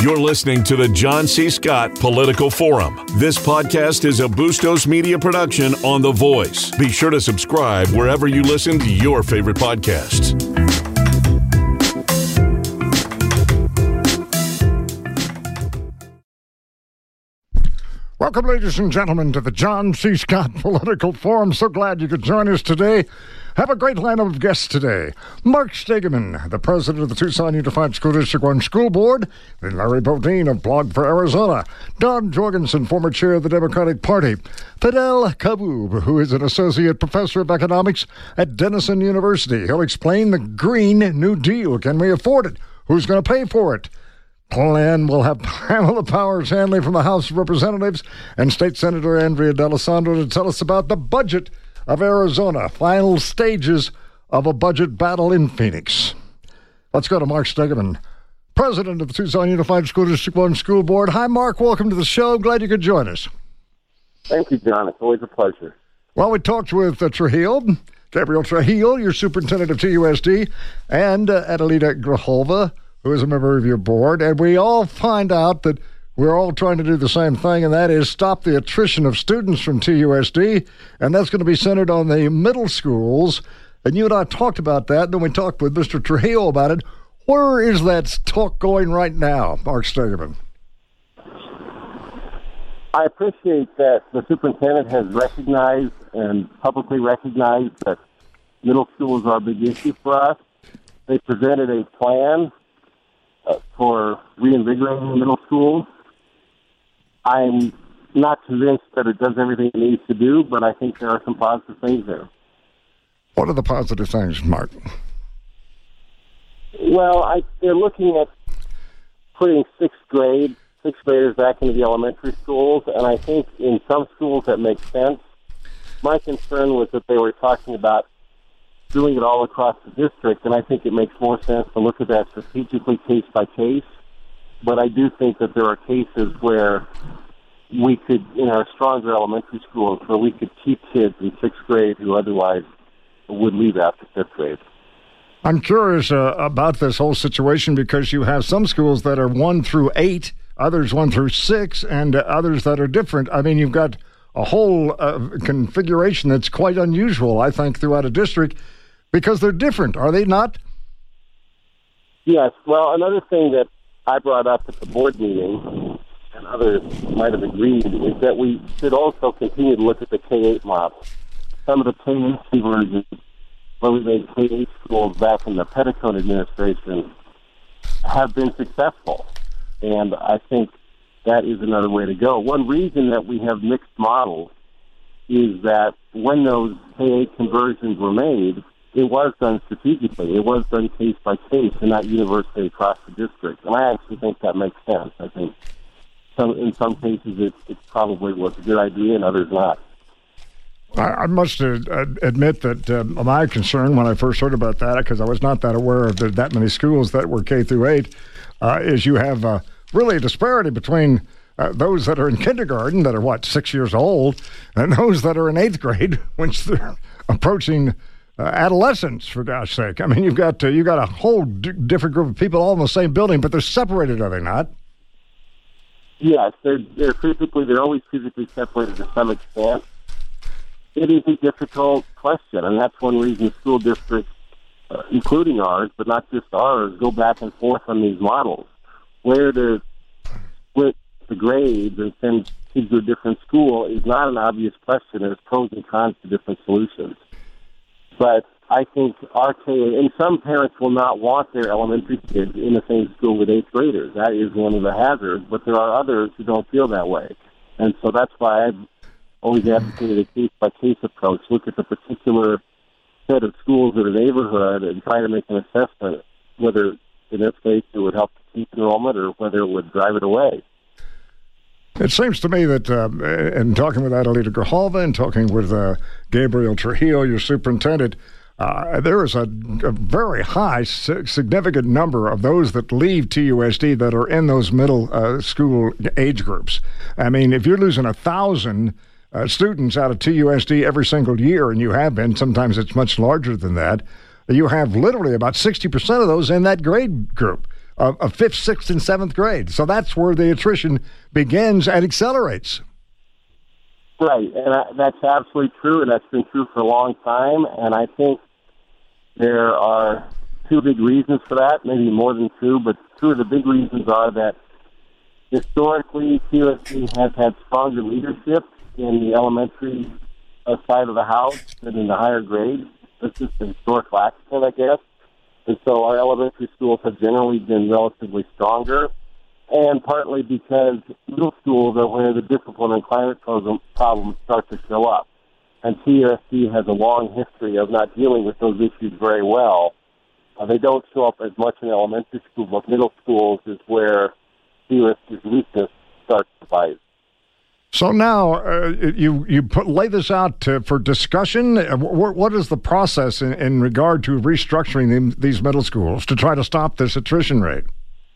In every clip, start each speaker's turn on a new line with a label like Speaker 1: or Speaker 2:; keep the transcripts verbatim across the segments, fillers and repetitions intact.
Speaker 1: You're listening to the John C. Scott Political Forum. This podcast is a Bustos Media production on The Voice. Be sure to subscribe wherever you listen to your favorite podcasts.
Speaker 2: Welcome, ladies and gentlemen, to the John C. Scott Political Forum. So glad you could join us today. Have a great lineup of guests today. Mark Stegeman, the president of the Tucson Unified School District one School Board, and Larry Bodine of Blog for Arizona. Don Jorgensen, former chair of the Democratic Party. Fidel Kabub, who is an associate professor of economics at Denison University. He'll explain the Green New Deal. Can we afford it? Who's going to pay for it? And we'll have Pamela Powers Hanley from the House of Representatives and State Senator Andrea D'Alessandro to tell us about the budget of Arizona, final stages of a budget battle in Phoenix. Let's go to Mark Stegeman, president of the Tucson Unified School District one School Board. Hi, Mark. Welcome to the show. Glad you could join us.
Speaker 3: Thank you, John. It's always a pleasure.
Speaker 2: Well, we talked with uh, Trujillo, Gabriel Trujillo, your superintendent of T U S D, and uh, Adelita Grijalva, who is a member of your board, and we all find out that we're all trying to do the same thing, and that is stop the attrition of students from T U S D, and that's going to be centered on the middle schools. And you and I talked about that, and then we talked with Mister Trujillo about it. Where is that talk going right now, Mark Stegeman?
Speaker 3: I appreciate that the superintendent has recognized and publicly recognized that middle schools are a big issue for us. They presented a plan uh, for reinvigorating middle schools. I'm not convinced that it does everything it needs to do, but I think there are some positive things there.
Speaker 2: What are the positive things, Mark?
Speaker 3: Well, I, they're looking at putting sixth grade, sixth graders back into the elementary schools, and I think in some schools that makes sense. My concern was that they were talking about doing it all across the district, and I think it makes more sense to look at that strategically case by case. But I do think that there are cases where we could, in our stronger elementary schools, where we could keep kids in sixth grade who otherwise would leave after fifth grade.
Speaker 2: I'm curious uh, about this whole situation because you have some schools that are one through eight, others one through six, and uh, others that are different. I mean, you've got a whole uh, configuration that's quite unusual, I think, throughout a district because they're different, are they not?
Speaker 3: Yes. Well, another thing that I brought up at the board meeting, and others might have agreed, is that we should also continue to look at the K eight model. Some of the K eight conversions, where we made K eight schools back in the Petitcone administration, have been successful. And I think that is another way to go. One reason that we have mixed models is that when those K eight conversions were made, it was done strategically. It was done case by case and not universally across the district. And I actually think that makes sense. I think some, in some cases it, it probably was a good idea and others not.
Speaker 2: I, I must uh, admit that uh, my concern when I first heard about that, because I was not that aware of the, that many schools that were K through eight, uh, is you have uh, really a disparity between uh, those that are in kindergarten that are, what, six years old, and those that are in eighth grade, which they're approaching Uh, adolescents, for gosh sake. I mean, you've got uh, you've got a whole d- different group of people all in the same building, but they're separated, are they not?
Speaker 3: Yes, they're they're physically they're always physically separated to some extent. It is a difficult question, and that's one reason school districts, uh, including ours, but not just ours, go back and forth on these models. Where to split the grades and send kids to a different school is not an obvious question. There's pros and cons to different solutions. But I think our K, and some parents will not want their elementary kids in the same school with eighth graders. That is one of the hazards, but there are others who don't feel that way. And so that's why I've always advocated a case-by-case approach. Look at the particular set of schools in a neighborhood and try to make an assessment whether, in this case, it would help to keep enrollment or whether it would drive it away.
Speaker 2: It seems to me that, uh, in talking with Adelita Grijalva and talking with uh, Gabriel Trujillo, your superintendent, uh, there is a, a very high, significant number of those that leave T U S D that are in those middle uh, school age groups. I mean, if you're losing a thousand uh, students out of T U S D every single year, and you have been, sometimes it's much larger than that, you have literally about sixty percent of those in that grade group. of, of fifth, sixth, and seventh grade. So that's where the attrition begins and accelerates.
Speaker 3: Right, and I, that's absolutely true, and that's been true for a long time. And I think there are two big reasons for that, maybe more than two, but two of the big reasons are that historically, C U S D has had stronger leadership in the elementary uh, side of the house than in the higher grades. That's just a historical accident, I guess. And so our elementary schools have generally been relatively stronger, and partly because middle schools are where the discipline and climate problems start to show up. And C U S D has a long history of not dealing with those issues very well. Uh, they don't show up as much in elementary school, but middle schools is where C U S D's weakness starts to bite.
Speaker 2: So now uh, you you put, lay this out to, for discussion. What, what is the process in, in regard to restructuring them, these middle schools to try to stop this attrition rate?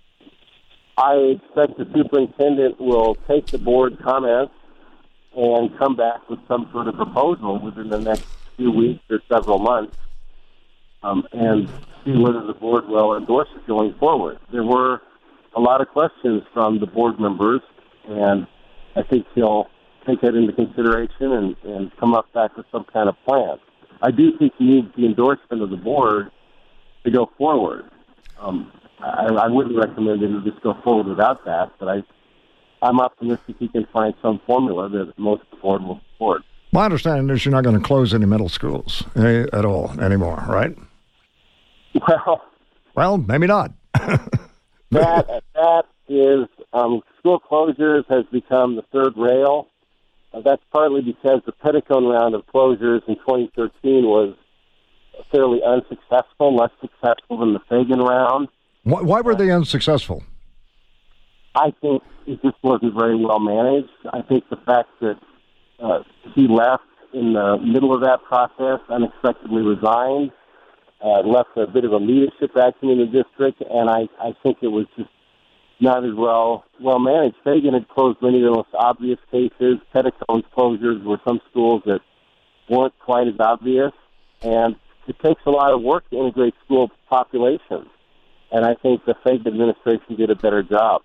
Speaker 3: I expect the superintendent will take the board comments and come back with some sort of proposal within the next few weeks or several months, um, and see whether the board will endorse it going forward. There were a lot of questions from the board members, and I think he'll take that into consideration and, and come up back with some kind of plan. I do think he needs the endorsement of the board to go forward. Um, I, I wouldn't recommend that he just go forward without that, but I, I'm optimistic he can find some formula that most of the board will support.
Speaker 2: My understanding is you're not going to close any middle schools eh, at all anymore, right?
Speaker 3: Well,
Speaker 2: well, maybe not.
Speaker 3: that that is um, school closures has become the third rail. Uh, that's partly because the Petticone round of closures in twenty thirteen was fairly unsuccessful, less successful than the Fagan round.
Speaker 2: Why, why were they unsuccessful?
Speaker 3: I think it just wasn't very well managed. I think the fact that uh, he left in the middle of that process, unexpectedly resigned, uh, left a bit of a leadership vacuum in the district, and I, I think it was just not as well well managed. Fagan had closed many of the most obvious cases. Petticone's closures were some schools that weren't quite as obvious, and it takes a lot of work to integrate school populations, and I think the Fagan administration did a better job.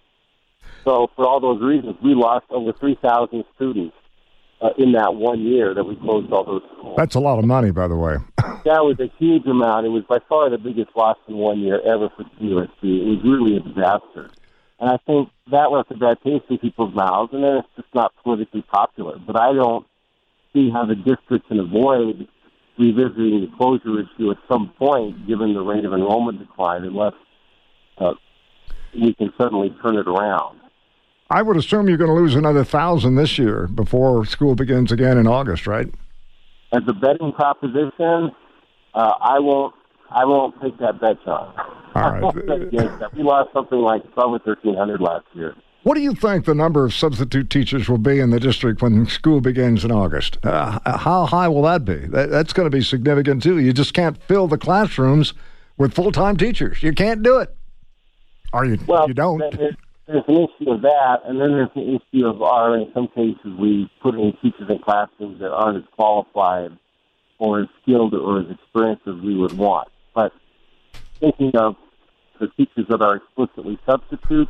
Speaker 3: So for all those reasons, we lost over three thousand students uh, in that one year that we closed all those schools.
Speaker 2: That's a lot of money, by the way.
Speaker 3: That was a huge amount. It was by far the biggest loss in one year ever for C U S D. It was really a disaster. And I think that left a bad taste in people's mouths, and then it's just not politically popular. But I don't see how the district can avoid revisiting the closure issue at some point, given the rate of enrollment decline, unless uh, we can suddenly turn it around.
Speaker 2: I would assume you're going to lose another thousand this year before school begins again in August, right?
Speaker 3: As a betting proposition, uh, I won't. I won't take that bet, John.
Speaker 2: All right.
Speaker 3: I won't bet against that. We lost something like twelve or thirteen hundred last year.
Speaker 2: What do you think the number of substitute teachers will be in the district when school begins in August? Uh, how high will that be? That, that's going to be significant too. You just can't fill the classrooms with full-time teachers. You can't do it. Or you,
Speaker 3: well,
Speaker 2: you don't.
Speaker 3: There's, there's an issue of that, and then there's the issue of our, in some cases, we put in teachers in classrooms that aren't as qualified or as skilled or as experienced as we would want. But thinking of the teachers that are explicitly substitutes,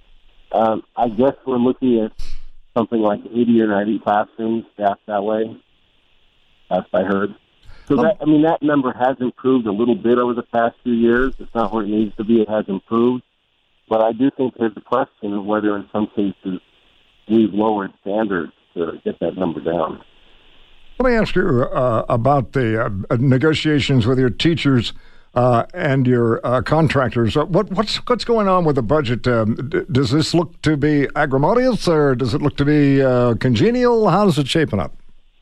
Speaker 3: um, I guess we're looking at something like eighty or ninety classrooms staffed that way. That's what I heard. So that, I mean, that number has improved a little bit over the past few years. It's not where it needs to be. It has improved. But I do think there's a question of whether in some cases we've lowered standards to get that number down.
Speaker 2: Let me ask you uh, about the uh, negotiations with your teachers uh, and your uh, contractors. What, what's what's going on with the budget? Um, d- does this look to be acrimonious, or does it look to be uh, congenial? How's it shaping up?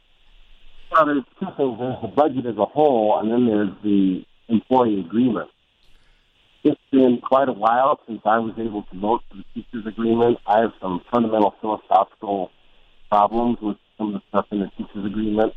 Speaker 3: Well, there's two things. There's the budget as a whole, and then there's the employee agreement. It's been quite a while since I was able to vote for the teachers' agreement. I have some fundamental philosophical problems with some of the stuff in the teachers' agreement.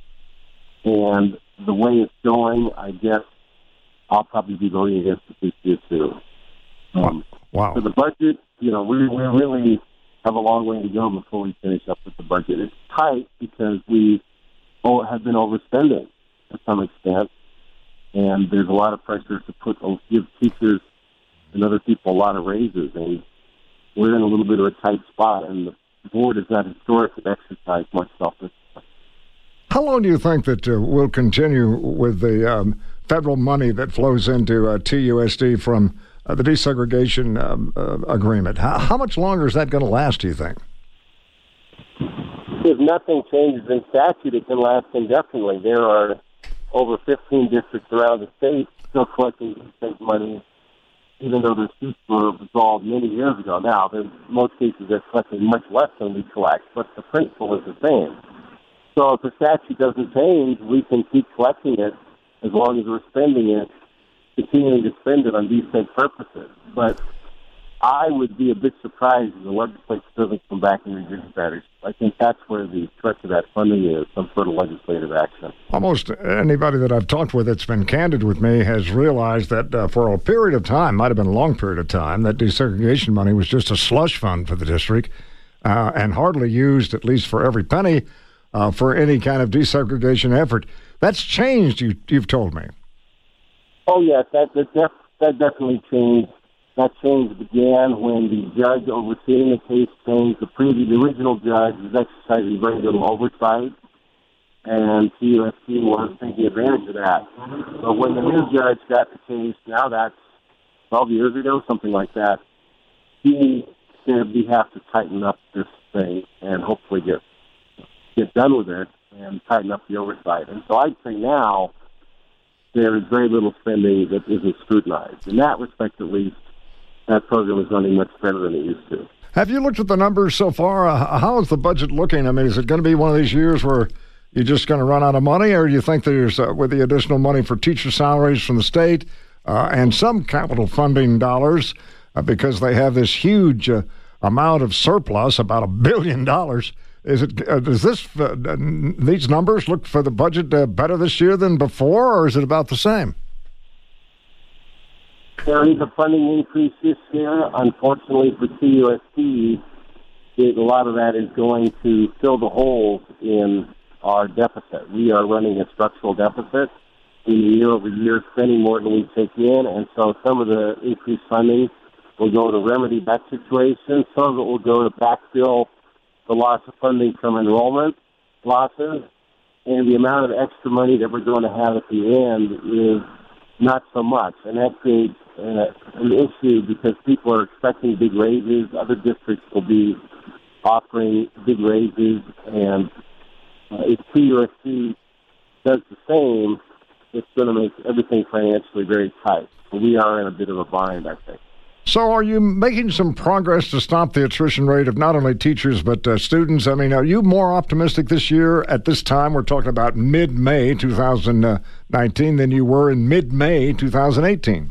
Speaker 3: And the way it's going, I guess I'll probably be voting against it this year, too. Um,
Speaker 2: wow.
Speaker 3: So the budget, you know, we, we really have a long way to go before we finish up with the budget. It's tight because we oh, have been overspending to some extent. And there's a lot of pressure to put give teachers and other people a lot of raises, and we're in a little bit of a tight spot, and the board has not historically exercised much self-discipline.
Speaker 2: How long do you think that uh, we'll continue with the um, federal money that flows into uh, T U S D from uh, the desegregation um, uh, agreement? How, how much longer is that going to last, do you think?
Speaker 3: If nothing changes in statute, it can last indefinitely. There are over fifteen districts around the state still collecting state money, even though their suits were resolved many years ago. Now, in most cases, they're collecting much less than we collect, but the principle is the same. So if the statute doesn't change, we can keep collecting it as long as we're spending it, continuing to spend it on these same purposes. But I would be a bit surprised if the legislature doesn't come back and reduce that. I think that's where the threat to that funding is, some sort of legislative action.
Speaker 2: Almost anybody that I've talked with that's been candid with me has realized that uh, for a period of time, might have been a long period of time, that desegregation money was just a slush fund for the district uh, and hardly used, at least for every penny, uh, for any kind of desegregation effort. That's changed, you, you've told me.
Speaker 3: Oh, yes, that, that, def, that definitely changed. That change began when the judge overseeing the case changed. The previous, the original judge was exercising very little oversight, and T U S D was taking advantage of that. But when the new judge got the case, now that's twelve years ago, something like that, he said we have to tighten up this thing and hopefully get get done with it and tighten up the oversight. And so I'd say now there is very little spending that isn't scrutinized. In that respect, at least, that program is running much better than it used to.
Speaker 2: Have you looked at the numbers so far? Uh, how is the budget looking? I mean, is it going to be one of these years where you're just going to run out of money, or do you think there's, uh, with the additional money for teacher salaries from the state uh, and some capital funding dollars, uh, because they have this huge uh, amount of surplus, about a billion dollars, is it? Uh, does this uh, these numbers look for the budget uh, better this year than before, or is it about the same?
Speaker 3: There is a funding increase this year. Unfortunately for T U S D, it, a lot of that is going to fill the holes in our deficit. We are running a structural deficit in year over year, spending more than we take in, and so some of the increased funding will go to remedy that situation. Some of it will go to backfill the loss of funding from enrollment losses, and the amount of extra money that we're going to have at the end is not so much, and that creates uh, an issue because people are expecting big raises. Other districts will be offering big raises, and uh, if T U S D does the same, it's going to make everything financially very tight. So we are in a bit of a bind, I think.
Speaker 2: So are you making some progress to stop the attrition rate of not only teachers but uh, students? I mean, are you more optimistic this year at this time, we're talking about mid-May two thousand nineteen, than you were in mid-May two thousand eighteen?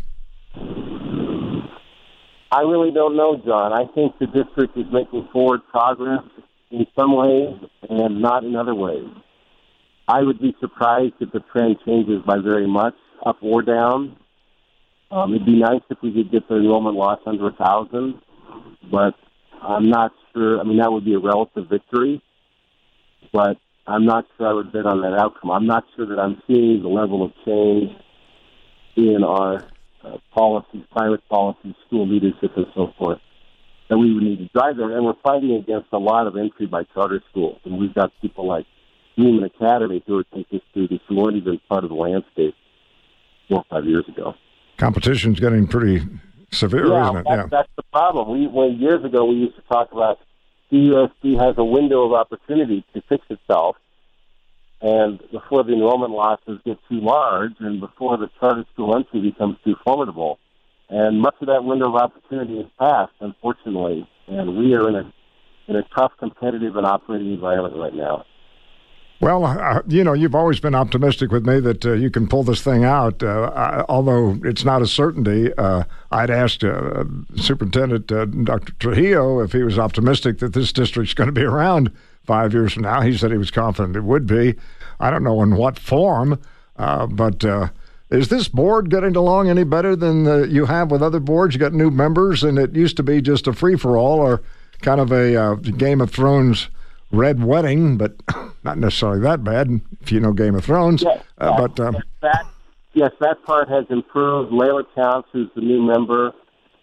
Speaker 3: I really don't know, John. I think the district is making forward progress in some ways and not in other ways. I would be surprised if the trend changes by very much, up or down. Um, it'd be nice if we could get the enrollment loss under a thousand, but I'm not sure. I mean, that would be a relative victory, but I'm not sure I would bet on that outcome. I'm not sure that I'm seeing the level of change in our uh, policies, climate policies, school leadership, and so forth that we would need to drive there. And we're fighting against a lot of entry by charter schools, and we've got people like Newman Academy who are taking students who weren't even part of the landscape four or five years ago.
Speaker 2: Competition's getting pretty severe,
Speaker 3: yeah,
Speaker 2: isn't it?
Speaker 3: That's, yeah, that's the problem. We, when years ago, we used to talk about T U S D has a window of opportunity to fix itself, and before the enrollment losses get too large, and before the charter school entry becomes too formidable. And much of that window of opportunity is passed, unfortunately, and we are in a in a tough competitive and operating environment right now.
Speaker 2: Well, uh, you know, you've always been optimistic with me that uh, you can pull this thing out, uh, I, although it's not a certainty. Uh, I'd asked uh, Superintendent uh, Doctor Trujillo if he was optimistic that this district's going to be around five years from now. He said he was confident it would be. I don't know in what form, uh, but uh, is this board getting along any better than uh, you have with other boards? You got new members, and it used to be just a free-for-all or kind of a uh, Game of Thrones red wedding, but not necessarily that bad if you know Game of Thrones.
Speaker 3: Yes,
Speaker 2: uh, but um,
Speaker 3: yes, that, yes, that part has improved. Layla Counts, who's the new member,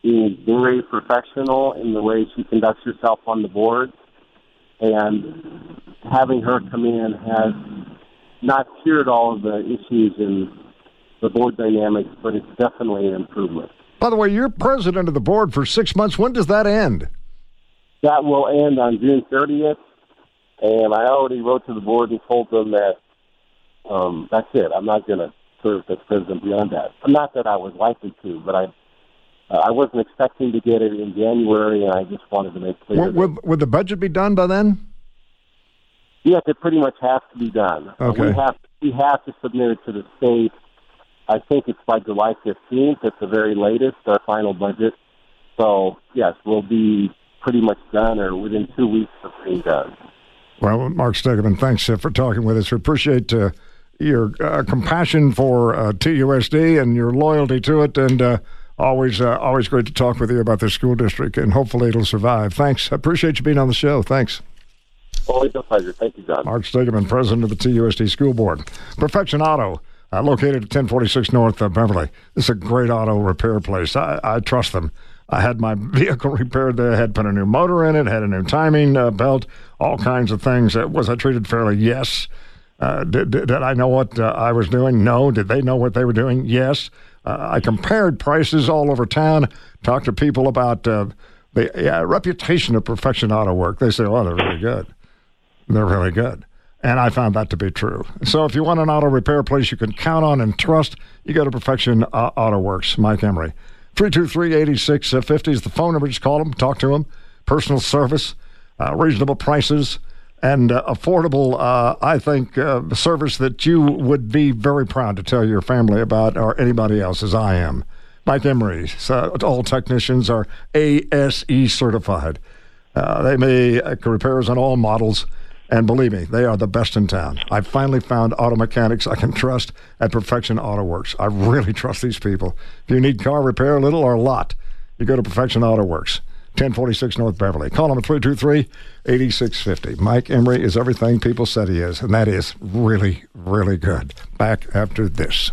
Speaker 3: being very professional in the way she conducts herself on the board. And having her come in has not cured all of the issues in the board dynamics, but it's definitely an improvement.
Speaker 2: By the way, you're president of the board for six months. When does that end?
Speaker 3: That will end on June thirtieth, and I already wrote to the board and told them that um, that's it. I'm not going to serve as president beyond that. Not that I was likely to, but I uh, I wasn't expecting to get it in January, and I just wanted to make clear.
Speaker 2: Would, would, would the budget be done by then?
Speaker 3: Yes, it pretty much has to be done.
Speaker 2: Okay.
Speaker 3: Uh, we have we have to submit it to the state. I think it's by July fifteenth at the very latest, our final budget. So, yes, we'll be pretty much done or within two weeks of being done.
Speaker 2: Well, Mark Stegeman, thanks uh, for talking with us. We appreciate uh, your uh, compassion for uh, T U S D and your loyalty to it, and uh, always uh, always great to talk with you about the school district, and hopefully it'll survive. Thanks. I appreciate you being on the show. Thanks.
Speaker 3: Always a pleasure. Thank you, John.
Speaker 2: Mark Stegeman, president of the T U S D School Board. Perfection Auto, uh, located at ten forty-six North uh, Beverly. This is a great auto repair place. I, I trust them. I had my vehicle repaired there, had put a new motor in it, had a new timing uh, belt, all kinds of things. Uh, was I treated fairly? Yes. Uh, did, did, did I know what uh, I was doing? No. Did they know what they were doing? Yes. Uh, I compared prices all over town, talked to people about uh, the uh, reputation of Perfection Auto Work. They say, oh, they're really good. They're really good. And I found that to be true. So if you want an auto repair place you can count on and trust, you go to Perfection uh, Auto Works. Mike Emery. three two three, eight six five zero is the phone number. Just call them, talk to them. Personal service, uh, reasonable prices, and uh, affordable, uh, I think, uh, service that you would be very proud to tell your family about or anybody else, as I am. Mike Emery. So all technicians are A S E certified. Uh, they make repairs on all models. And believe me, they are the best in town. I finally found auto mechanics I can trust at Perfection Auto Works. I really trust these people. If you need car repair, a little or a lot, you go to Perfection Auto Works, ten forty-six North Beverly. Call them at three two three, eight six five zero. Mike Emery is everything people said he is, and that is really, really good. Back after this.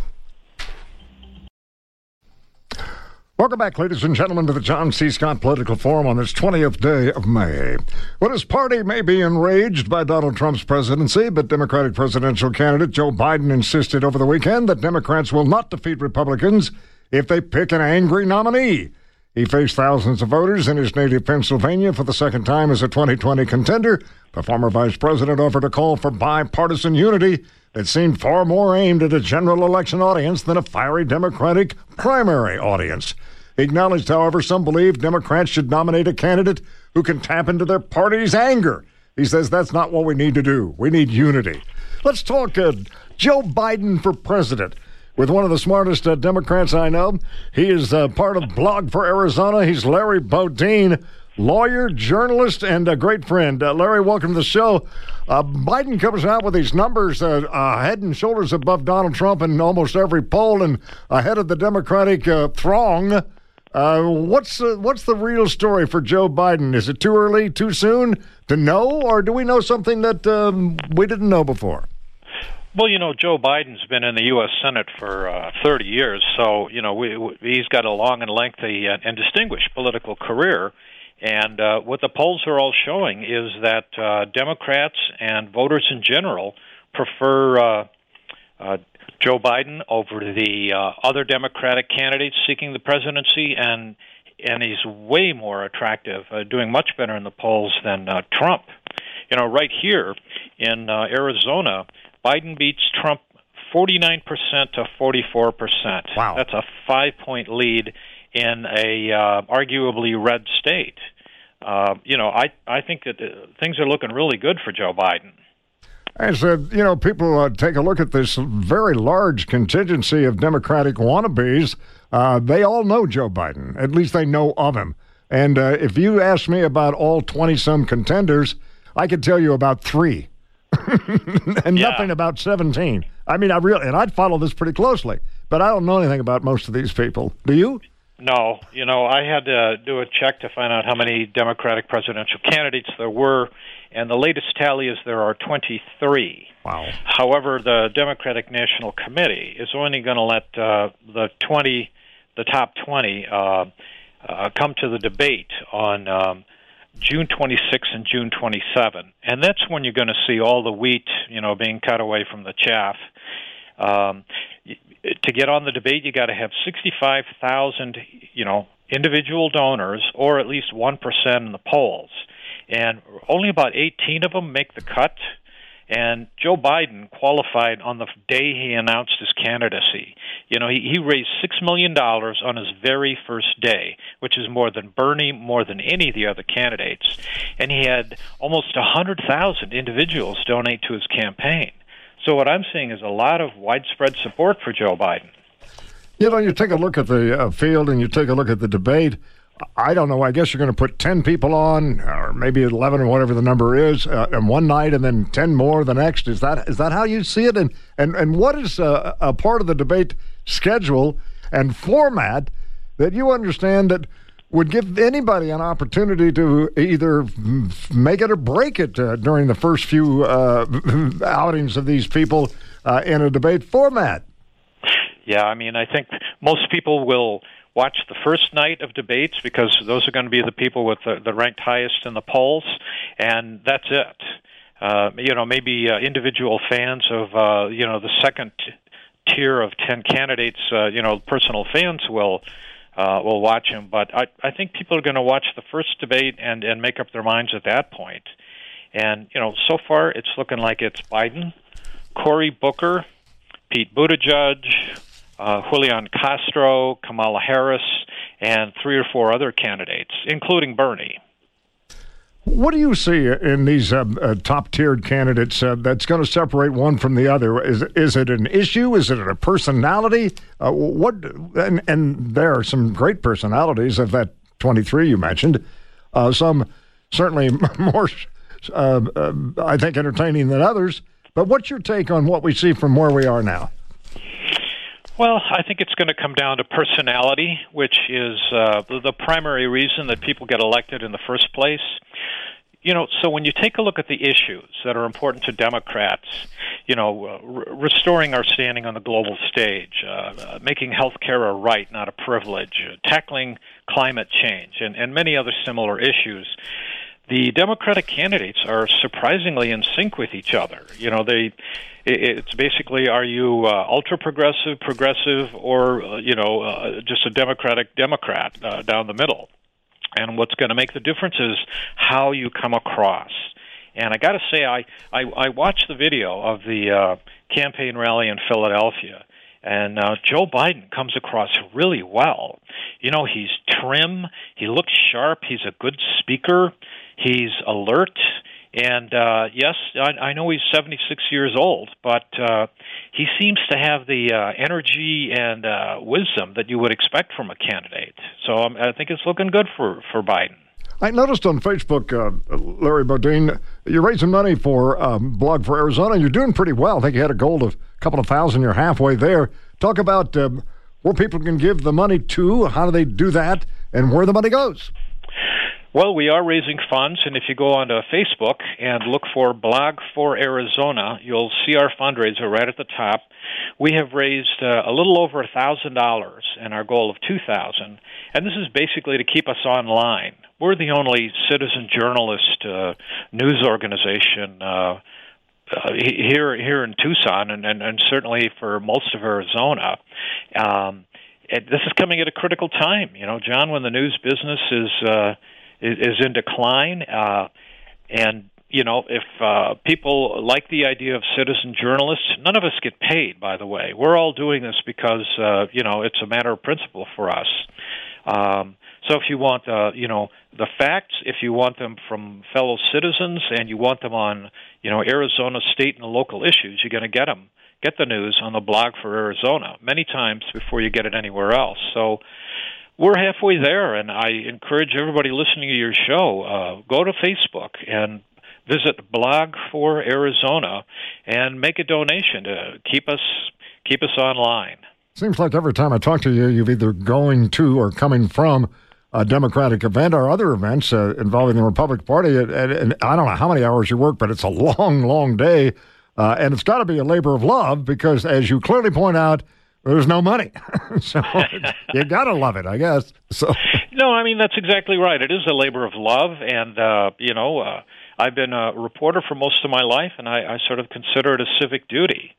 Speaker 2: Welcome back, ladies and gentlemen, to the John C. Scott Political Forum on this twentieth day of May. Well, his party may be enraged by Donald Trump's presidency, but Democratic presidential candidate Joe Biden insisted over the weekend that Democrats will not defeat Republicans if they pick an angry nominee. He faced thousands of voters in his native Pennsylvania for the second time as a twenty twenty contender. The former vice president offered a call for bipartisan unity that seemed far more aimed at a general election audience than a fiery Democratic primary audience. He acknowledged, however, some believe Democrats should nominate a candidate who can tap into their party's anger. He says that's not what we need to do. We need unity. Let's talk uh, Joe Biden for president with one of the smartest uh, Democrats I know. He is uh, part of Blog for Arizona. He's Larry Bodine, lawyer, journalist, and a great friend. Uh, Larry, welcome to the show. Uh, Biden comes out with these numbers uh, uh, head and shoulders above Donald Trump in almost every poll and ahead of the Democratic uh, throng. Uh, what's uh, what's the real story for Joe Biden? Is it too early, too soon to know, or do we know something that um, we didn't know before?
Speaker 4: Well, you know, Joe Biden's been in the U S Senate for uh, thirty years, so, you know, we, we, he's got a long and lengthy and, and distinguished political career. And uh, what the polls are all showing is that uh, Democrats and voters in general prefer uh, uh, Joe Biden over the uh, other Democratic candidates seeking the presidency, and and he's way more attractive, uh, doing much better in the polls than uh, Trump. You know, right here in uh, Arizona, Biden beats Trump forty-nine percent to forty-four percent.
Speaker 2: Wow.
Speaker 4: That's a five-point lead in a uh, arguably red state. Uh, you know, I, I think that uh, things are looking really good for Joe Biden.
Speaker 2: As uh, you know, people uh, take a look at this very large contingency of Democratic wannabes. Uh, they all know Joe Biden. At least they know of him. And uh, if you ask me about all twenty-some contenders, I could tell you about three. and
Speaker 4: yeah.
Speaker 2: nothing about seventeen. I mean, I really, and I'd follow this pretty closely, but I don't know anything about most of these people. Do you?
Speaker 4: No. You know, I had to do a check to find out how many Democratic presidential candidates there were, and the latest tally is there are twenty-three.
Speaker 2: Wow.
Speaker 4: However, the Democratic National Committee is only going to let uh, the twenty, the top twenty, uh, uh, come to the debate on um, June twenty-sixth and June twenty-seventh, and that's when you're going to see all the wheat, you know, being cut away from the chaff. Um, to get on the debate, you got to have sixty-five thousand, you know, individual donors, or at least one percent in the polls, and only about eighteen of them make the cut. And Joe Biden qualified on the day he announced his candidacy. You know, he, he raised six million dollars on his very first day, which is more than Bernie, more than any of the other candidates. And he had almost one hundred thousand individuals donate to his campaign. So what I'm seeing is a lot of widespread support for Joe Biden.
Speaker 2: You know, you take a look at the uh, field and you take a look at the debate. I don't know. I guess you're going to put ten people on, or maybe eleven, or whatever the number is, uh, in one night, and then ten more the next. Is that is that how you see it? And and and what is uh, a part of the debate schedule and format that you understand that would give anybody an opportunity to either make it or break it uh, during the first few uh, outings of these people uh, in a debate format?
Speaker 4: Yeah, I mean, I think most people will watch the first night of debates because those are going to be the people with the, the ranked highest in the polls, and that's it. Uh, you know, maybe uh, individual fans of, uh, you know, the second t- tier of ten candidates, uh, you know, personal fans will uh, will watch him. But I, I think people are going to watch the first debate and, and make up their minds at that point. And, you know, so far it's looking like it's Biden, Cory Booker, Pete Buttigieg, Uh, Julian Castro, Kamala Harris, and three or four other candidates, including Bernie.
Speaker 2: What do you see in these uh, uh, top-tiered candidates uh, that's going to separate one from the other? Is is it an issue? Is it a personality? Uh, what? And, and there are some great personalities of that twenty-three you mentioned. Uh, some certainly more, uh, uh, I think, entertaining than others. But what's your take on what we see from where we are now?
Speaker 4: Well, I think it's going to come down to personality, which is uh, the primary reason that people get elected in the first place. You know, so when you take a look at the issues that are important to Democrats, you know, uh, re- restoring our standing on the global stage, uh, uh, making health care a right, not a privilege, uh, tackling climate change, and, and many other similar issues, the Democratic candidates are surprisingly in sync with each other. You know, they it's basically, are you uh, ultra-progressive, progressive, or, uh, you know, uh, just a Democratic Democrat uh, down the middle? And what's going to make the difference is how you come across. And I got to say, I, I, I watched the video of the uh, campaign rally in Philadelphia, and uh, Joe Biden comes across really well. You know, he's trim, he looks sharp, he's a good speaker, he's alert. And, uh, yes, I, I know he's seventy-six years old, but uh, he seems to have the uh, energy and uh, wisdom that you would expect from a candidate. So um, I think it's looking good for, for Biden.
Speaker 2: I noticed on Facebook, uh, Larry Bodine, you're raising money for um, Blog for Arizona. You're doing pretty well. I think you had a goal of a couple of thousand. You're halfway there. Talk about um, where people can give the money to, how do they do that, and where the money goes.
Speaker 4: Well, we are raising funds, and if you go onto Facebook and look for Blog for Arizona, you'll see our fundraiser right at the top. We have raised uh, a little over one thousand dollars, and our goal of two thousand dollars, and this is basically to keep us online. We're the only citizen journalist uh, news organization uh, uh, here here in Tucson, and, and, and certainly for most of Arizona. Um, and this is coming at a critical time, you know, John, when the news business is uh, is, is in decline, uh, and you know, if uh, people like the idea of citizen journalists, none of us get paid, by the way. We're all doing this because, uh, you know, it's a matter of principle for us. Um, so if you want, uh, you know, the facts, if you want them from fellow citizens and you want them on, you know, Arizona state and local issues, you're going to get them. Get the news on the Blog for Arizona many times before you get it anywhere else. So we're halfway there, and I encourage everybody listening to your show, uh, go to Facebook and visit Blog for Arizona and make a donation to keep us keep us online.
Speaker 2: Seems like every time I talk to you, you've either going to or coming from a Democratic event or other events uh, involving the Republican Party. And, and, and I don't know how many hours you work, but it's a long, long day. Uh, and it's got to be a labor of love because, as you clearly point out, there's no money. So you got to love it, I guess. So
Speaker 4: No, I mean, that's exactly right. It is a labor of love, and, uh, you know, uh, I've been a reporter for most of my life, and I, I sort of consider it a civic duty.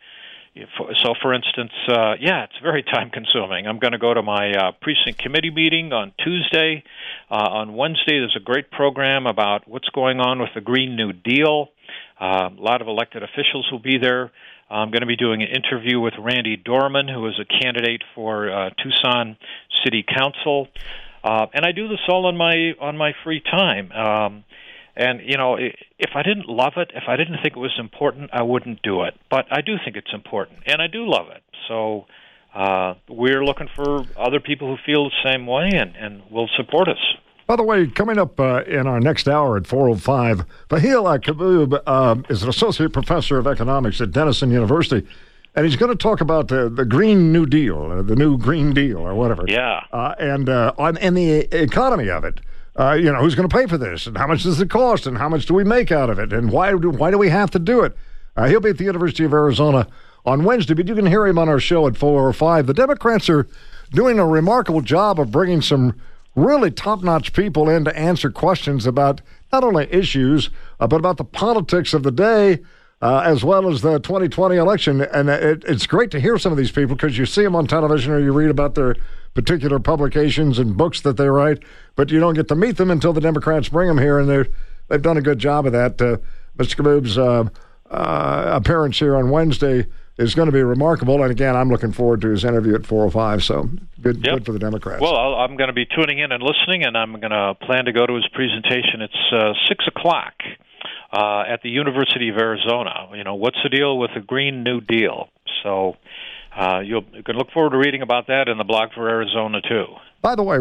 Speaker 4: So, for instance, uh, yeah, it's very time-consuming. I'm going to go to my uh, precinct committee meeting on Tuesday. Uh, on Wednesday, there's a great program about what's going on with the Green New Deal. Uh, a lot of elected officials will be there. I'm going to be doing an interview with Randy Dorman, who is a candidate for uh, Tucson City Council. Uh, and I do this all on my on my free time. Um, And, you know, if I didn't love it, if I didn't think it was important, I wouldn't do it. But I do think it's important, and I do love it. So uh, we're looking for other people who feel the same way and, and will support us.
Speaker 2: By the way, coming up uh, in our next hour at four oh five, Vahil Kaboub uh, is an associate professor of economics at Denison University, and he's going to talk about the, the Green New Deal, or the new Green Deal, or whatever.
Speaker 4: Yeah.
Speaker 2: Uh, and, uh, on, and the economy of it. Uh, you know, who's going to pay for this, and how much does it cost, and how much do we make out of it, and why do, why do we have to do it? Uh, he'll be at the University of Arizona on Wednesday, but you can hear him on our show at four oh five. The Democrats are doing a remarkable job of bringing some really top-notch people in to answer questions about not only issues, uh, but about the politics of the day, uh, as well as the twenty twenty election. And it, it's great to hear some of these people because you see them on television or you read about their particular publications and books that they write, but you don't get to meet them until the Democrats bring them here, and they're, they've done a good job of that. Uh, Mister Kaboub's uh, uh, appearance here on Wednesday is going to be remarkable, and again, I'm looking forward to his interview at four oh five, so good,
Speaker 4: yep.
Speaker 2: good for the Democrats.
Speaker 4: Well, I'll, I'm going to be tuning in and listening, and I'm going to plan to go to his presentation. It's uh, six o'clock uh, at the University of Arizona. You know, what's the deal with the Green New Deal? So Uh, you'll, you can look forward to reading about that in the blog for Arizona, too.
Speaker 2: By the way,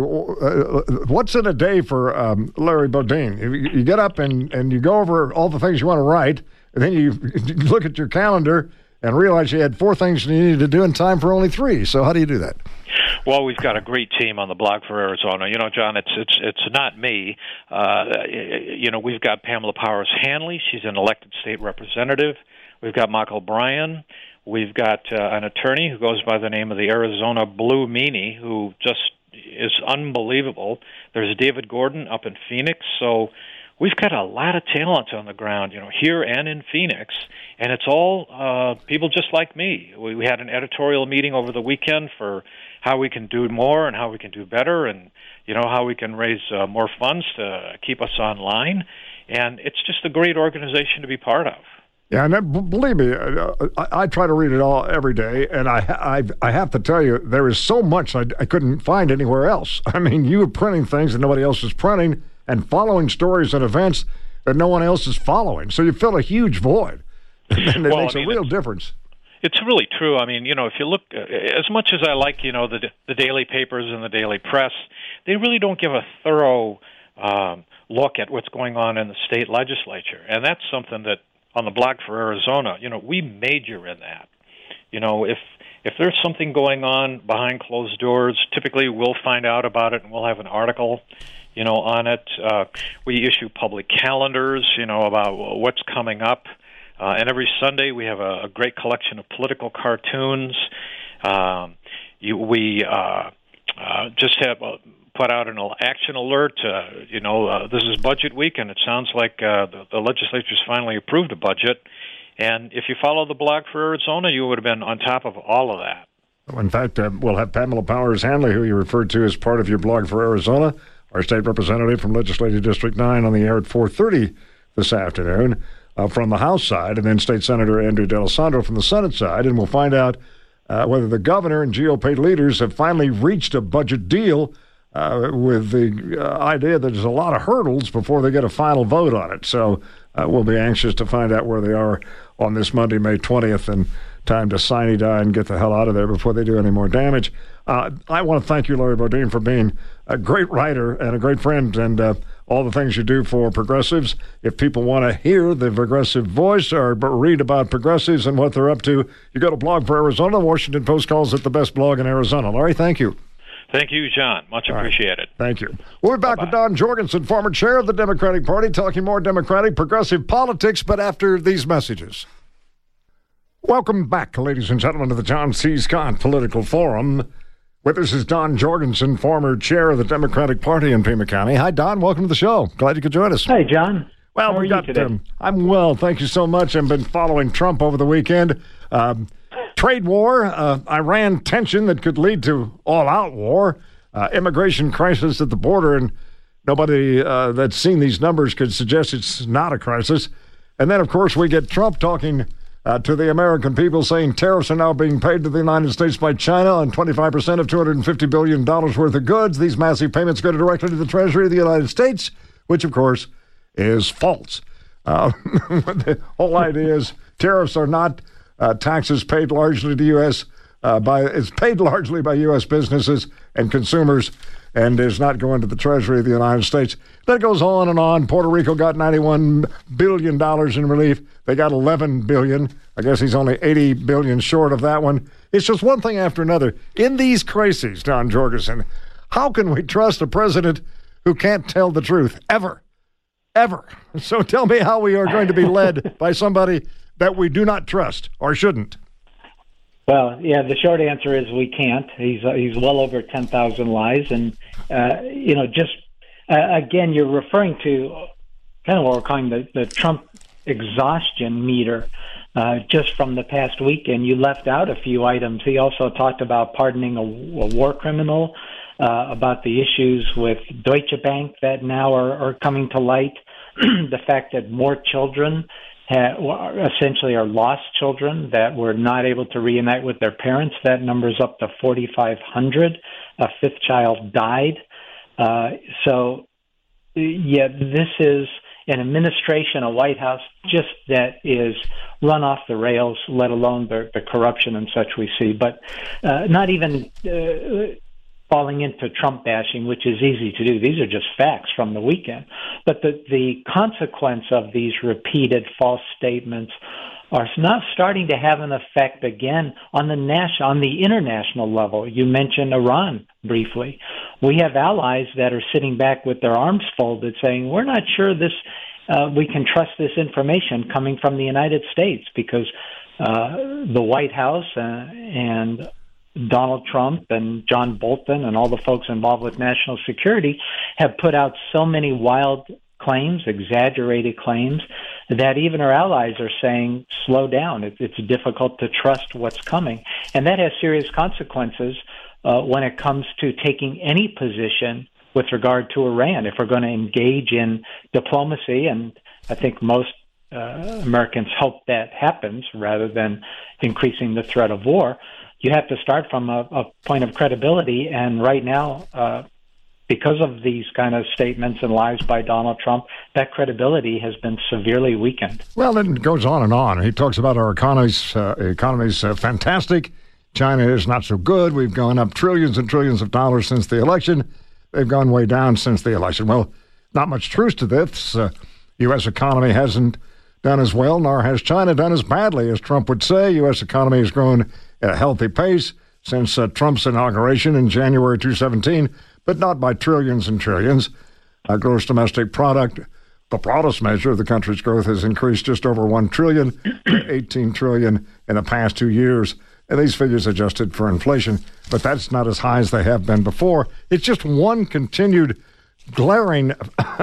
Speaker 2: uh, what's in a day for um, Larry Bodine? You, you get up and, and you go over all the things you want to write, and then you, you look at your calendar and realize you had four things you needed to do in time for only three. So how do you do that?
Speaker 4: Well, we've got a great team on the blog for Arizona. You know, John, it's it's it's not me. Uh, you know, we've got Pamela Powers Hanley. She's an elected state representative. We've got Michael Bryan. We've got uh, an attorney who goes by the name of the Arizona Blue Meanie, who just is unbelievable. There's David Gordon up in Phoenix. So we've got a lot of talent on the ground, you know, here and in Phoenix, and it's all uh, people just like me. We, we had an editorial meeting over the weekend for how we can do more and how we can do better, and you know how we can raise uh, more funds to keep us online. And it's just a great organization to be part of.
Speaker 2: Yeah, and that, believe me, I, I try to read it all every day, and I, I, I have to tell you, there is so much I, I couldn't find anywhere else. I mean, you are printing things that nobody else is printing, and following stories and events that no one else is following. So you fill a huge void, and it
Speaker 4: well,
Speaker 2: makes
Speaker 4: I mean,
Speaker 2: a real difference.
Speaker 4: It's really true. I mean, you know, if you look, uh, as much as I like, you know, the the daily papers and the daily press, they really don't give a thorough um, look at what's going on in the state legislature, and that's something that on the blog for Arizona, you know, we major in that. You know, if if there's something going on behind closed doors, typically we'll find out about it and we'll have an article, you know, on it. Uh, we issue public calendars, you know, about what's coming up. Uh, and every Sunday we have a, a great collection of political cartoons. Um, you, we uh, uh, just have a put out an action alert. Uh, you know, uh, this is budget week, and it sounds like uh, the, the legislature's finally approved a budget. And if you follow the blog for Arizona, you would have been on top of all of that.
Speaker 2: In fact, uh, we'll have Pamela Powers Hanley, who you referred to as part of your blog for Arizona, our state representative from Legislative District nine, on the air at four thirty this afternoon uh, from the House side, and then State Senator Andrew D'Alessandro from the Senate side. And we'll find out uh, whether the governor and G O P leaders have finally reached a budget deal Uh, with the uh, idea that there's a lot of hurdles before they get a final vote on it. So uh, we'll be anxious to find out where they are on this Monday, May twentieth, and time to sine die and get the hell out of there before they do any more damage. Uh, I want to thank you, Larry Bodine, for being a great writer and a great friend, and uh, all the things you do for progressives. If people want to hear the progressive voice or read about progressives and what they're up to, you go to Blog for Arizona. The Washington Post calls it the best blog in Arizona. Larry, thank you.
Speaker 4: Thank you, John. Much
Speaker 2: All
Speaker 4: appreciated.
Speaker 2: Right. Thank you. We'll be back Bye-bye. with Don Jorgensen, former chair of the Democratic Party, talking more Democratic progressive politics, but after these messages. Welcome back, ladies and gentlemen, to the John C. Scott Political Forum. With us is Don Jorgensen, former chair of the Democratic Party in Pima County. Hi, Don. Welcome to the show. Glad you could join us.
Speaker 5: Hi, John.
Speaker 2: Well,
Speaker 5: How are
Speaker 2: we got.
Speaker 5: you today?
Speaker 2: Um, I'm well, thank you so much. I've been following Trump over the weekend. Um, trade war, uh, Iran tension that could lead to all-out war, uh, immigration crisis at the border, and nobody uh, that's seen these numbers could suggest it's not a crisis. And then, of course, we get Trump talking uh, to the American people, saying tariffs are now being paid to the United States by China on twenty-five percent of two hundred fifty billion dollars worth of goods. These massive payments go directly to the Treasury of the United States, which, of course, is false. Uh, the whole idea is tariffs are not uh, taxes paid largely to U S Uh, by it's paid largely by U S businesses and consumers, and is not going to the Treasury of the United States. That goes on and on. Puerto Rico got ninety-one billion dollars in relief. They got eleven billion dollars. I guess he's only eighty billion dollars short of that one. It's just one thing after another. In these crises, Don Jorgensen, how can we trust a president who can't tell the truth ever? Ever. So tell me how we are going to be led by somebody that we do not trust or shouldn't.
Speaker 5: Well, yeah, the short answer is we can't. He's uh, he's well over ten thousand lies. And, uh, you know, just, uh, again, you're referring to kind of what we're calling the, the Trump exhaustion meter. Uh, just from the past weekend, you left out a few items. He also talked about pardoning a, a war criminal, uh, about the issues with Deutsche Bank that now are, are coming to light, the fact that more children ha- essentially are lost children that were not able to reunite with their parents. That number's up to forty-five hundred. A fifth child died. Uh, so, yeah, this is an administration, a White House, just that is run off the rails, let alone the, the corruption and such we see. But uh, not even uh, falling into Trump bashing, which is easy to do. These are just facts from the weekend. But the, the consequence of these repeated false statements are now starting to have an effect again on the national, on the international level. You mentioned Iran briefly. We have allies that are sitting back with their arms folded, saying we're not sure this uh, we can trust this information coming from the United States, because uh, the White House uh, and Donald Trump and John Bolton and all the folks involved with national security have put out so many wild claims, exaggerated claims, that even our allies are saying, slow down. It, it's difficult to trust what's coming. And that has serious consequences uh, when it comes to taking any position with regard to Iran. If we're going to engage in diplomacy, and I think most uh, Americans hope that happens rather than increasing the threat of war, you have to start from a, a point of credibility. And right now, uh, because of these kind of statements and lies by Donald Trump, that credibility has been severely weakened.
Speaker 2: Well, it goes on and on. He talks about our economy's uh, economy's uh, fantastic. China is not so good. We've gone up trillions and trillions of dollars since the election. They've gone way down since the election. Well, not much truth to this. Uh, U S economy hasn't done as well, nor has China done as badly as Trump would say. U S economy has grown at a healthy pace since uh, Trump's inauguration in January twenty seventeen, but not by trillions and trillions. Our gross domestic product, the broadest measure of the country's growth, has increased just over one trillion dollars to eighteen trillion dollars in the past two years. And these figures adjusted for inflation, but that's not as high as they have been before. It's just one continued glaring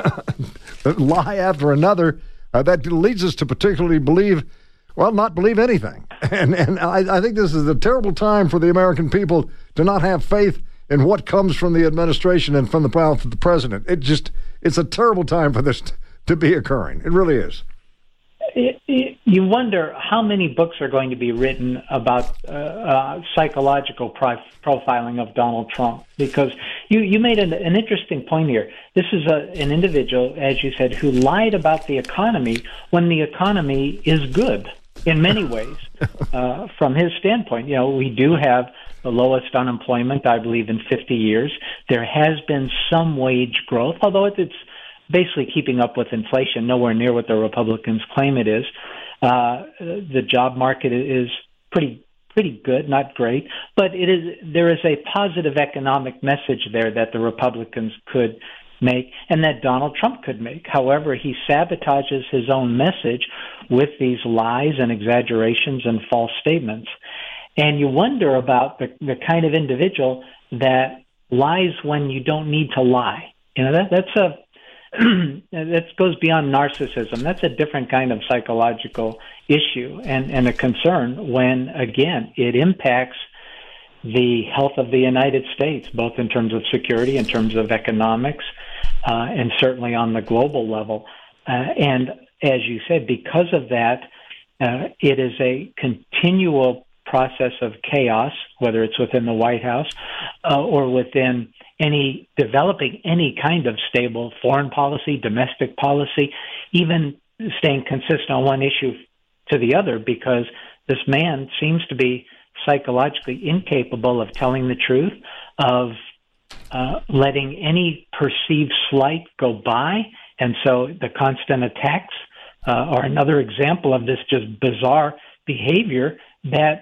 Speaker 2: lie after another uh, that leads us to particularly believe, well, not believe anything. And and I, I think this is a terrible time for the American people to not have faith in what comes from the administration and from the mouth of the president. It just, it's a terrible time for this t- to be occurring. It really is.
Speaker 5: It, it, you wonder how many books are going to be written about uh, uh, psychological pro- profiling of Donald Trump, because you, you made an, an interesting point here. This is a, an individual, as you said, who lied about the economy when the economy is good in many ways. Uh, from his standpoint, you know, we do have the lowest unemployment, I believe, in fifty years. There has been some wage growth, although it's basically keeping up with inflation, nowhere near what the Republicans claim it is. Uh, the job market is pretty pretty good, not great, but it is there is a positive economic message there that the Republicans could make and that Donald Trump could make. However, he sabotages his own message with these lies and exaggerations and false statements. And you wonder about the, the kind of individual that lies when you don't need to lie. You know, that that's a that goes beyond narcissism. That's a different kind of psychological issue and, and a concern when, again, it impacts the health of the United States, both in terms of security, in terms of economics, uh, and certainly on the global level. Uh, and as you said, because of that, uh, it is a continual process of chaos, whether it's within the White House uh, or within any developing any kind of stable foreign policy, domestic policy, even staying consistent on one issue to the other, because this man seems to be psychologically incapable of telling the truth, of uh, letting any perceived slight go by. And so the constant attacks uh, are another example of this just bizarre behavior that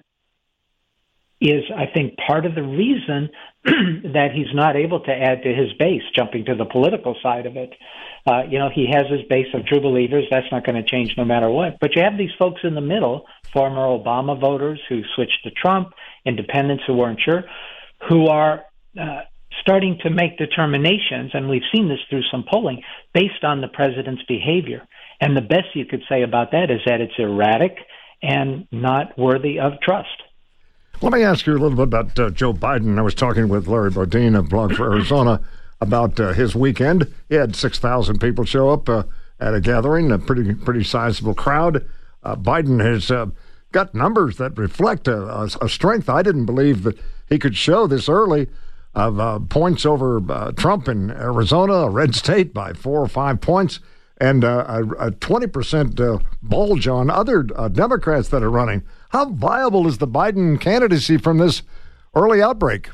Speaker 5: is, I think, part of the reason that he's not able to add to his base, jumping to the political side of it. Uh, you know, he has his base of true believers. That's not going to change no matter what. But you have these folks in the middle, former Obama voters who switched to Trump, independents who weren't sure, who are uh, starting to make determinations, and we've seen this through some polling, based on the president's behavior. And the best you could say about that is that it's erratic and not worthy of trust.
Speaker 2: Let me ask you a little bit about uh, Joe Biden. I was talking with Larry Bodine of Blog for Arizona about uh, his weekend. He had six thousand people show up uh, at a gathering, a pretty pretty sizable crowd. Uh, Biden has uh, got numbers that reflect a, a, a strength I didn't believe that he could show this early, of uh, points over uh, Trump in Arizona, a red state, by four or five points, and uh, a, a twenty percent uh, bulge on other uh, Democrats that are running. How viable is the Biden candidacy from this early outbreak?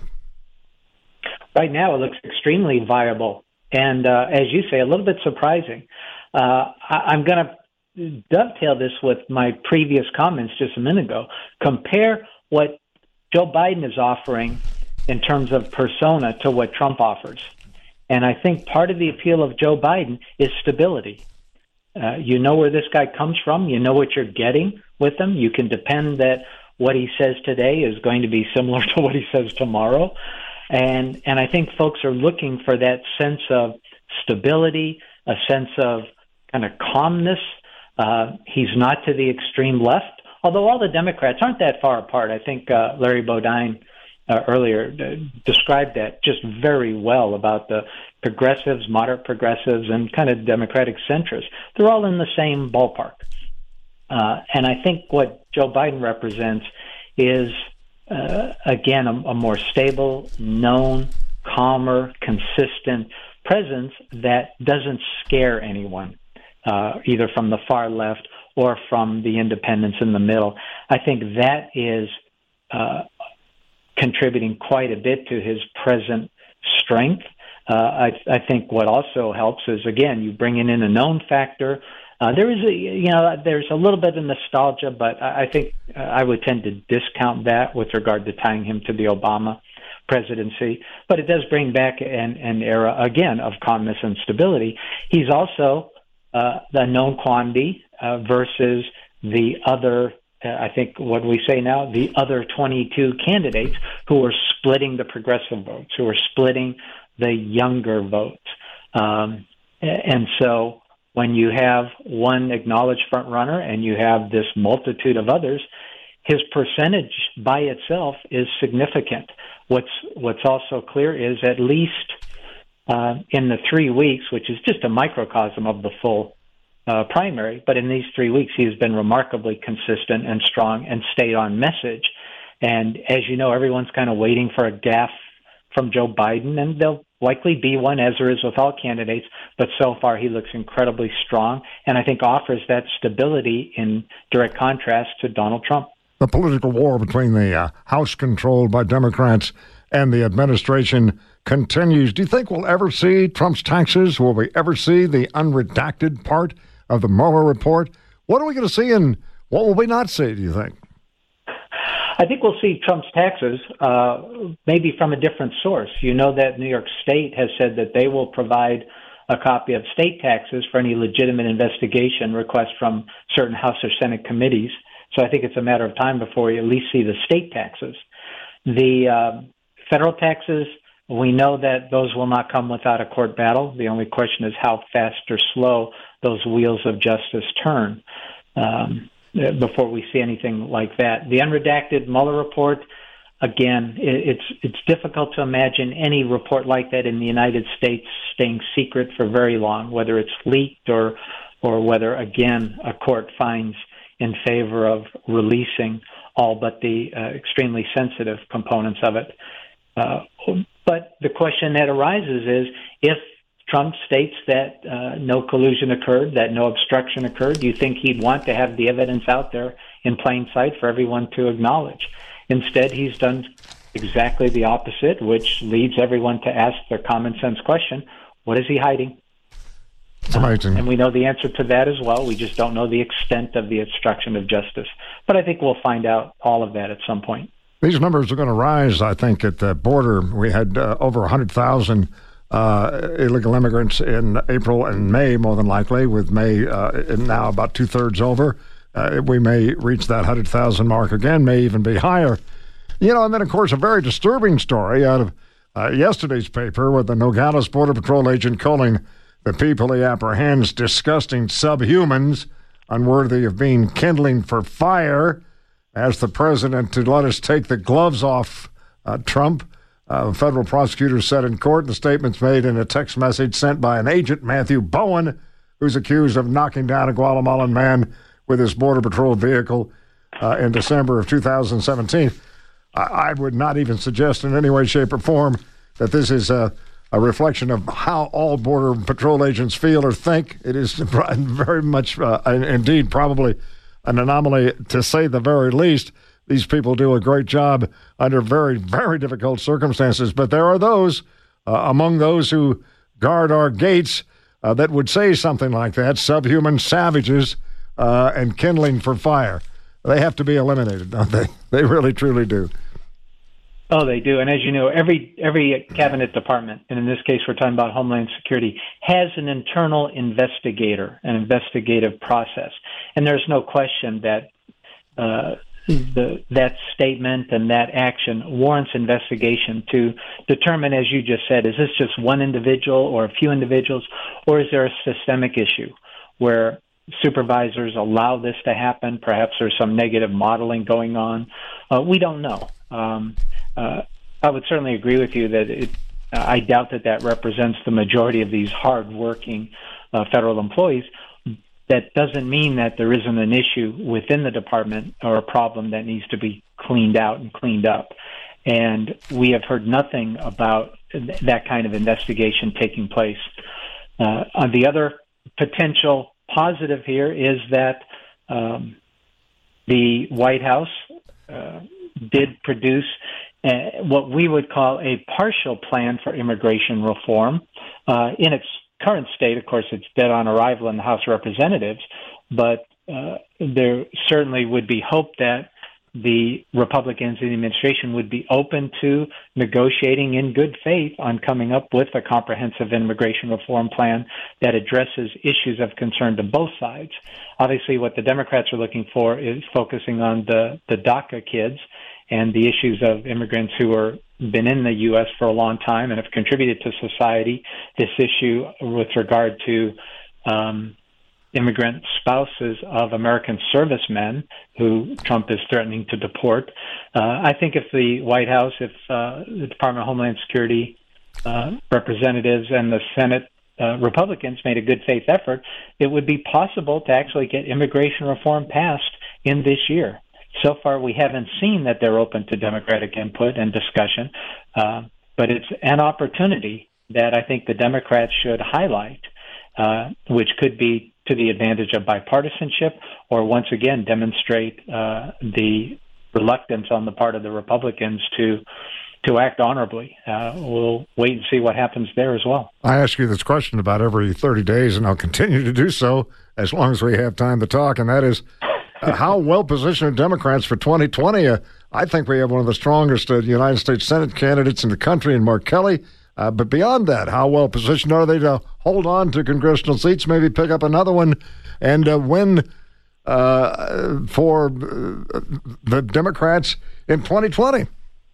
Speaker 5: Right now, it looks extremely viable, and uh, as you say, a little bit surprising. Uh, I- I'm going to dovetail this with my previous comments just a minute ago. Compare what Joe Biden is offering in terms of persona to what Trump offers. And I think part of the appeal of Joe Biden is stability. Uh, you know where this guy comes from. You know what you're getting with him. You can depend that what he says today is going to be similar to what he says tomorrow. And and I think folks are looking for that sense of stability, a sense of kind of calmness. Uh, he's not to the extreme left, although all the Democrats aren't that far apart. I think uh, Larry Bodine uh, earlier uh, described that just very well about the progressives, moderate progressives, and kind of Democratic centrists. They're all in the same ballpark. Uh, and I think what Joe Biden represents is, uh, again, a, a more stable, known, calmer, consistent presence that doesn't scare anyone, uh, either from the far left or from the independents in the middle. I think that is uh, contributing quite a bit to his present strength. Uh, I, I think what also helps is, again, you bring in a known factor. Uh, there is a, you know, there's a little bit of nostalgia, but I, I think uh, I would tend to discount that with regard to tying him to the Obama presidency. But it does bring back an, an era, again, of calmness and stability. He's also uh, the known quantity uh, versus the other, uh, I think what we say now, the other twenty-two candidates who are splitting the progressive votes, who are splitting the younger votes. Um, and so when you have one acknowledged front runner and you have this multitude of others, his percentage by itself is significant. What's what's also clear is at least uh, in the three weeks, which is just a microcosm of the full uh, primary, but in these three weeks he has been remarkably consistent and strong and stayed on message. And as you know, everyone's kind of waiting for a gaffe from Joe Biden, and there'll likely be one, as there is with all candidates, but so far he looks incredibly strong and I think offers that stability in direct contrast to Donald Trump.
Speaker 2: The political war between the uh, House controlled by Democrats and the administration continues. Do you think we'll ever see Trump's taxes? Will we ever see the unredacted part of the Mueller report? What are we going to see and what will we not see, do you think?
Speaker 5: I think we'll see Trump's taxes, uh, maybe from a different source. You know that New York State has said that they will provide a copy of state taxes for any legitimate investigation request from certain House or Senate committees. So I think it's a matter of time before we at least see the state taxes. The uh, federal taxes, we know that those will not come without a court battle. The only question is how fast or slow those wheels of justice turn um, before we see anything like that. The unredacted Mueller report, again, it's it's difficult to imagine any report like that in the United States staying secret for very long, whether it's leaked or or whether, again, a court finds in favor of releasing all but the uh, extremely sensitive components of it. Uh, but the question that arises is, if Trump states that uh, no collusion occurred, that no obstruction occurred, do you think he'd want to have the evidence out there in plain sight for everyone to acknowledge? Instead, he's done exactly the opposite, which leads everyone to ask their common sense question, what is he hiding?
Speaker 2: It's amazing.
Speaker 5: Uh, and we know the answer to that as well. We just don't know the extent of the obstruction of justice. But I think we'll find out all of that at some point.
Speaker 2: These numbers are going to rise, I think, at the border. We had uh, over one hundred thousand uh, illegal immigrants in April and May, more than likely, with May uh, now about two-thirds over. Uh, we may reach that one hundred thousand mark again, may even be higher. You know, and then, of course, a very disturbing story out of uh, yesterday's paper with the Nogales Border Patrol agent calling the people he apprehends disgusting subhumans, unworthy of being kindling for fire, asked the president to let us take the gloves off uh, Trump. Uh, federal prosecutors said in court, the statements made in a text message sent by an agent, Matthew Bowen, who's accused of knocking down a Guatemalan man with his Border Patrol vehicle uh, in December of two thousand seventeen. I, I would not even suggest in any way, shape, or form that this is a, a reflection of how all Border Patrol agents feel or think. It is very much, uh, indeed, probably an anomaly, to say the very least. These people do a great job under very, very difficult circumstances. But there are those uh, among those who guard our gates uh, that would say something like that, subhuman savages uh, and kindling for fire. They have to be eliminated, don't they? They really, truly do.
Speaker 5: Oh, they do. And as you know, every every cabinet department, and in this case we're talking about Homeland Security, has an internal investigator, an investigative process. And there's no question that uh, the, that statement and that action warrants investigation to determine, as you just said, is this just one individual or a few individuals, or is there a systemic issue where supervisors allow this to happen? Perhaps there's some negative modeling going on. Uh, we don't know. Um, uh, I would certainly agree with you that it, uh, I doubt that that represents the majority of these hard-working uh, federal employees. That doesn't mean that there isn't an issue within the department or a problem that needs to be cleaned out and cleaned up. And we have heard nothing about th- that kind of investigation taking place. Uh, on the other potential positive here is that um, the White House uh, did produce uh, what we would call a partial plan for immigration reform. Uh, in its current state, of course, it's dead on arrival in the House of Representatives, but uh, there certainly would be hope that the Republicans in the administration would be open to negotiating in good faith on coming up with a comprehensive immigration reform plan that addresses issues of concern to both sides. Obviously, what the Democrats are looking for is focusing on the, the DACA kids and the issues of immigrants who are been in the U S for a long time and have contributed to society. This issue with regard to um, immigrant spouses of American servicemen who Trump is threatening to deport. Uh, I think if the White House, if uh, the Department of Homeland Security uh, representatives and the Senate uh, Republicans made a good faith effort, it would be possible to actually get immigration reform passed in this year. So far, we haven't seen that they're open to Democratic input and discussion, uh, but it's an opportunity that I think the Democrats should highlight, uh, which could be to the advantage of bipartisanship, or once again demonstrate uh, the reluctance on the part of the Republicans to to act honorably. Uh, we'll wait and see what happens there as well.
Speaker 2: I ask you this question about every thirty days, and I'll continue to do so as long as we have time to talk, and that is, Uh, how well positioned are Democrats for twenty twenty? A, I think we have one of the strongest uh, United States Senate candidates in the country in Mark Kelly. Uh, but beyond that, how well positioned are they to hold on to congressional seats, maybe pick up another one, and uh, win uh, for uh, the Democrats in twenty twenty?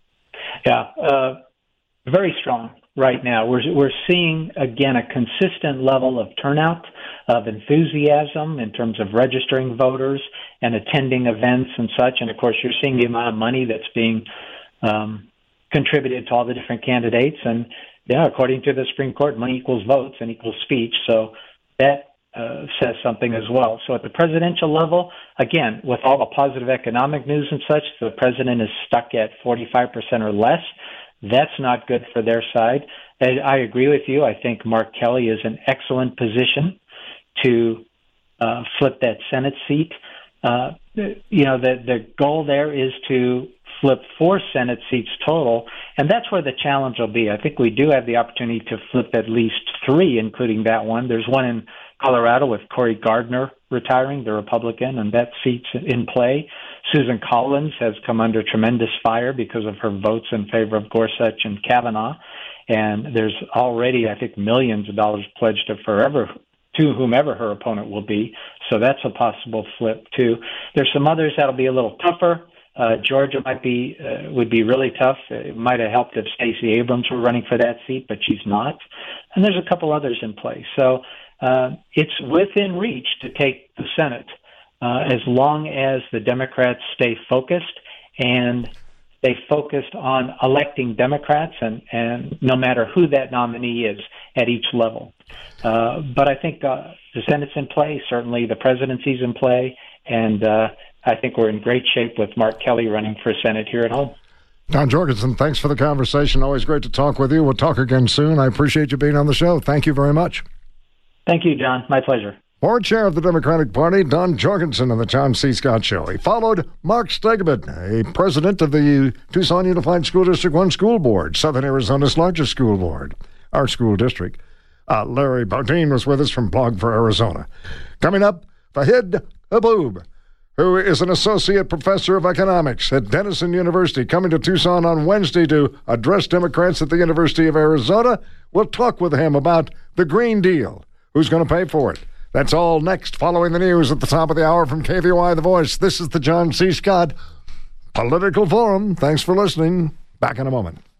Speaker 5: Yeah, uh, very strong right now. We're we're seeing, again, a consistent level of turnout, of enthusiasm in terms of registering voters and attending events and such. And, of course, you're seeing the amount of money that's being um, contributed to all the different candidates. And, yeah, according to the Supreme Court, money equals votes and equals speech. So that uh, says something as well. So at the presidential level, again, with all the positive economic news and such, the president is stuck at forty-five percent or less. That's not good for their side. I, I agree with you. I think Mark Kelly is in excellent position to uh, flip that Senate seat. Uh, you know, the, the goal there is to flip four Senate seats total, and that's where the challenge will be. I think we do have the opportunity to flip at least three, including that one. There's one in Colorado with Cory Gardner retiring, the Republican, and that seat's in play. Susan Collins has come under tremendous fire because of her votes in favor of Gorsuch and Kavanaugh, and there's already, I think, millions of dollars pledged to forever to whomever her opponent will be, so that's a possible flip too. There's some others that'll be a little tougher. Uh, Georgia might be uh, would be really tough. It might have helped if Stacey Abrams were running for that seat, but she's not. And there's a couple others in play. So uh, it's within reach to take the Senate uh, as long as the Democrats stay focused and stay focused on electing Democrats, and, and no matter who that nominee is at each level. Uh, but I think uh, the Senate's in play. Certainly the presidency's in play. And uh, I think we're in great shape with Mark Kelly running for Senate here at home.
Speaker 2: Don Jorgensen, thanks for the conversation. Always great to talk with you. We'll talk again soon. I appreciate you being on the show. Thank you very much.
Speaker 5: Thank you, John. My pleasure.
Speaker 2: Board Chair of the Democratic Party, Don Jorgensen on the John C. Scott Show. He followed Mark Stegeman, a president of the Tucson Unified School District one School Board, Southern Arizona's largest school board, our school district. Uh, Larry Bardeen was with us from Blog for Arizona. Coming up, Fahid Haboob, who is an associate professor of economics at Denison University, coming to Tucson on Wednesday to address Democrats at the University of Arizona. We'll talk with him about the Green Deal. Who's going to pay for it? That's all next, following the news at the top of the hour from K V O I The Voice. This is the John C. Scott Political Forum. Thanks for listening. Back in a moment.